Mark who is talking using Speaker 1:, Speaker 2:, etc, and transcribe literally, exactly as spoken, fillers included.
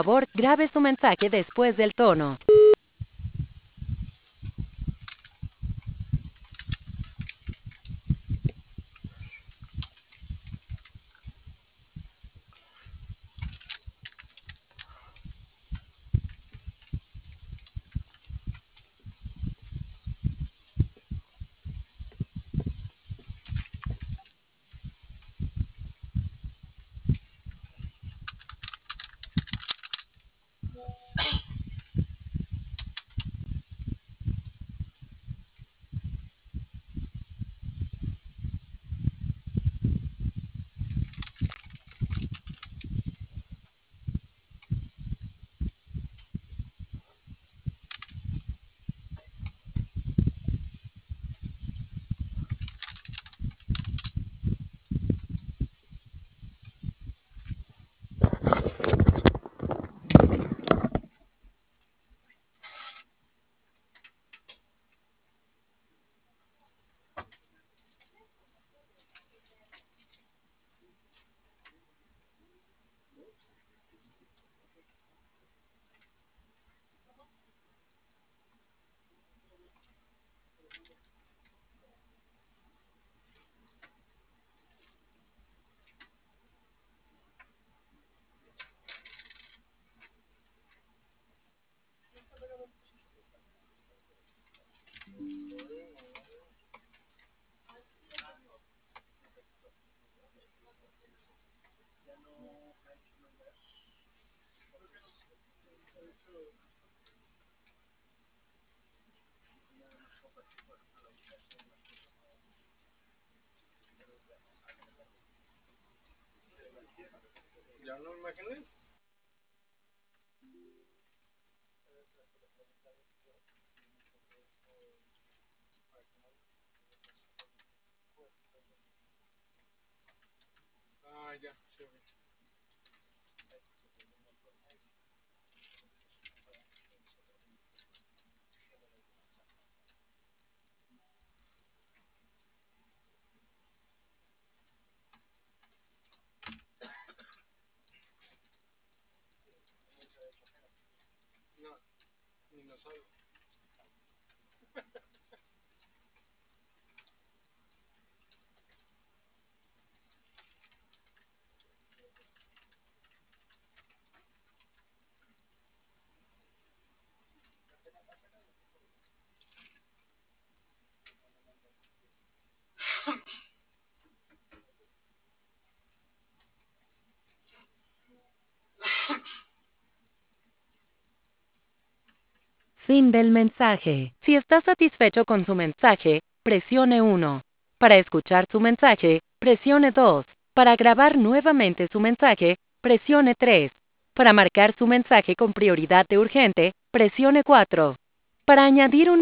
Speaker 1: favor, grabe su mensaje después del tono.
Speaker 2: ¿Ya no imágenes? Ah, ya, se ve. No, ni no sabe.
Speaker 1: Fin del mensaje. Si está satisfecho con su mensaje, presione uno. Para escuchar su mensaje, presione dos. Para grabar nuevamente su mensaje, presione tres. Para marcar su mensaje con prioridad de urgente, presione cuatro. Para añadir un